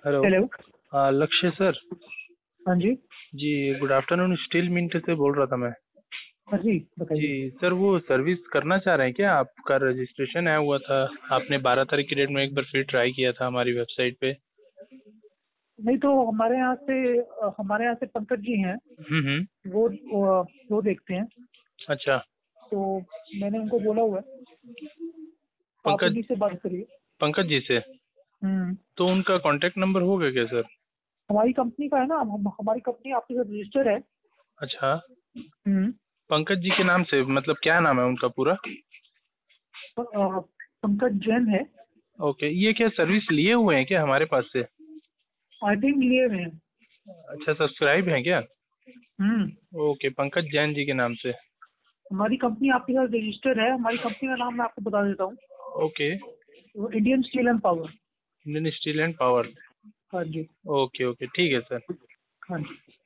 Hello. Hello. Lakshya sir. हाँ जी। जी, गुड आफ्टरनून। स्टील मिंट से बोल रहा था मैं। हाँ जी, जी बताइए। सर, वो सर्विस करना चाह रहे हैं क्या? आपका रजिस्ट्रेशन आया हुआ था। आपने 12 तारीख की डेट में एक बार फिर ट्राई किया था हमारी वेबसाइट पे। नहीं तो हमारे यहाँ से पंकज जी हैं। हम्म। वो देखते हैं। अच्छा। तो मैंने उनको बोला हुआ है, आप पंकज। उन्हीं से बात करिए। पंकज जी से। हम्म। तो उनका कांटेक्ट नंबर होगा क्या सर? हमारी कंपनी का है ना, हमारी कंपनी आपके साथ रजिस्टर है। अच्छा। हम्म। पंकज जी के नाम से मतलब क्या नाम है उनका पूरा? पंकज जैन है। ओके, ये क्या सर्विस लिए हुए हैं क्या हमारे पास से? आई थिंक लिए हुए हैं। अच्छा, सब्सक्राइब हैं क्या? हम्म। ओके, पंकज जैन जी के नाम से। हमारी कंपनी आपके साथ रजिस्टर है। हमारी कंपनी का नाम मैं आपको बता देता हूँ। ओके। वो Indian steel and power. Indian steel and power. हाँ जी। ओके ओके, ठीक है सर। हाँ जी।